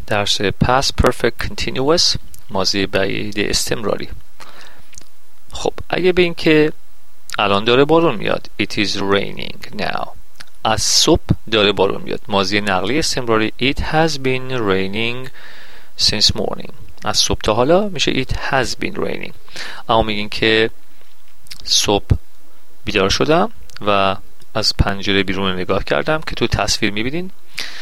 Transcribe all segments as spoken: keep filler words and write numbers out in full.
درس past perfect continuous ماضی بعید استمراری. خب اگه به این که الان داره بارون میاد it is raining now، از صبح داره بارون میاد ماضی نقلی استمراری it has been raining since morning، از صبح تا حالا میشه it has been raining. اما میگین که صبح بیدار شدم و از پنجره بیرون نگاه کردم که تو تصویر میبینین.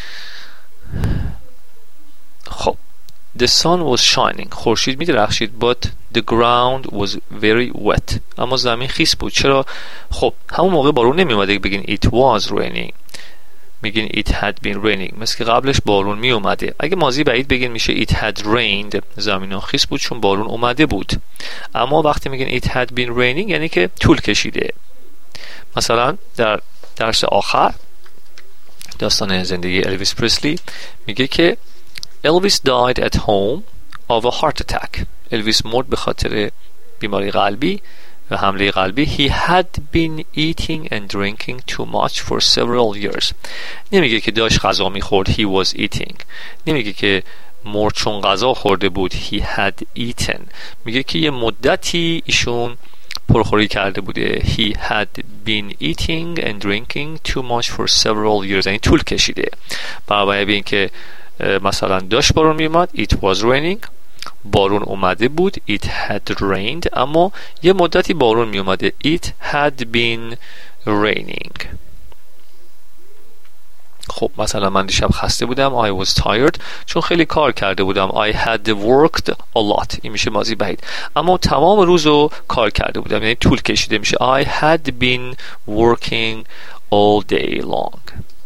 خب the sun was shining، خورشید میدرخشید but the ground was very wet، اما زمین خیس بود. چرا؟ خب همون موقع بارون نمیومده بگین it was raining، میگین it had been raining، مثل که قبلش بارون میومده. اگه ماضی بعید بگین میشه it had rained، زمین خیس بود چون بارون اومده بود. اما وقتی میگین it had been raining یعنی که طول کشیده. مثلا در درس آخر داستان زندگی الویس پرسلی میگه که Elvis died at home of a heart attack، الویس مرد به خاطر بیماری قلبی و حمله قلبی. He had been eating and drinking too much for several years، نمیگه که داشت غذا میخورد he was eating، نمیگه که مرد چون غذا خورده بود he had eaten، میگه که یه مدتی ایشون پرخوری کرده بوده. He had been eating and drinking too much for several years، یعنی طول کشیده. برای این که مثلا داشت بارون میومد it was raining، بارون اومده بود it had rained، اما یه مدتی بارون میومده it had been raining. خب مثلا من دیشب خسته بودم I was tired، چون خیلی کار کرده بودم I had worked a lot، این میشه ماضی بعید، اما تمام روزو کار کرده بودم یعنی طول کشیده، میشه I had been working all day long.